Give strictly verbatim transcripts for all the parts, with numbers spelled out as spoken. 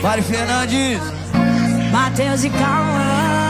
Mari Fernandes, Matheus e Cauã.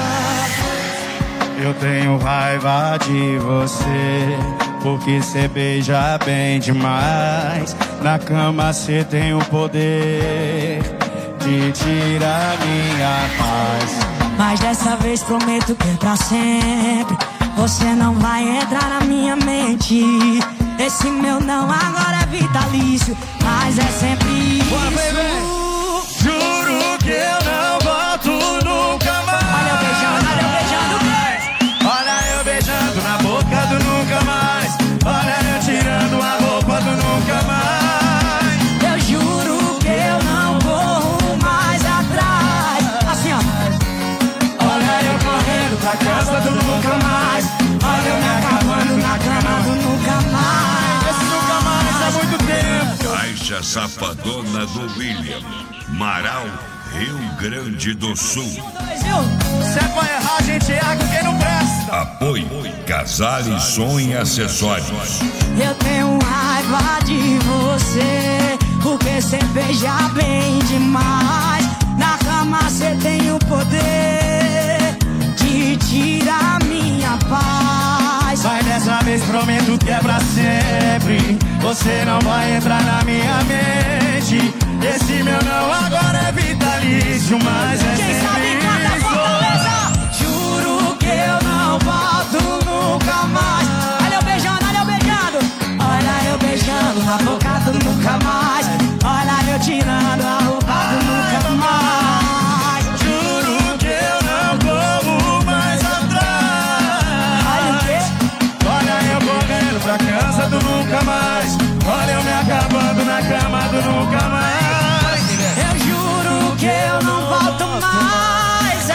Eu tenho raiva de você, porque cê beija bem demais. Na cama cê tem o poder de tirar minha paz. Mas dessa vez prometo que é pra sempre. Você não vai entrar na minha mente. Esse meu não agora é vitalício, mas é sempre isso. bora, baby. Juro que eu não volto nunca mais. Olha eu beijando, olha eu beijando. Olha eu beijando na boca do nunca mais. Olha eu tirando a roupa do nunca mais. Eu juro que eu não vou mais atrás. Assim ó. Olha eu correndo pra casa do nunca mais. Olha eu me acabando na cama do nunca mais. Esse nunca mais há muito tempo. Caixa Safadona do William, Marau, Rio Grande do Sul. Dois, viu? Se é pra errar, a gente erra com quem não presta. Apoio Casale Som e Acessórios. Eu tenho raiva de você, porque cê beija bem demais. Na cama cê tem o poder de tirar minha paz. Mas dessa vez prometo que é pra sempre. Você não vai entrar na minha mente. Esse meu não agora é vitalício, mas é Quem sabe canta Fortaleza. Juro que eu não volto nunca mais. Olha eu beijando, olha eu beijando. Olha eu beijando na boca do nunca mais. Olha eu tirando a roupa do nunca mais. Juro que eu não corro mais atrás. Olha o quê? Olha eu correndo pra casa do nunca mais. Olha eu me acabando na cama do nunca mais. Eu juro que eu não volto mais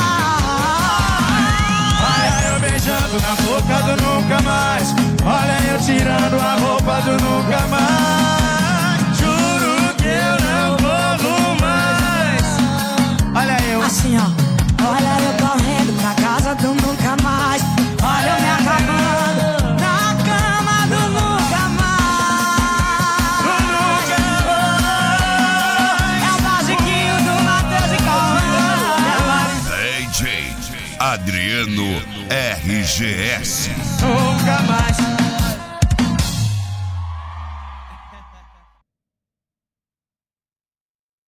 atrás. Olha eu beijando na boca do nunca mais. Olha eu tirando a roupa do nunca mais. Juro que eu não corro mais. Olha eu. Assim ó. Olha eu correndo pra casa do nunca mais. Olha eu me acabando na cama do nunca mais. É o basiquinho do Matheus e Cauã. D J Adriano R G S. Nunca mais.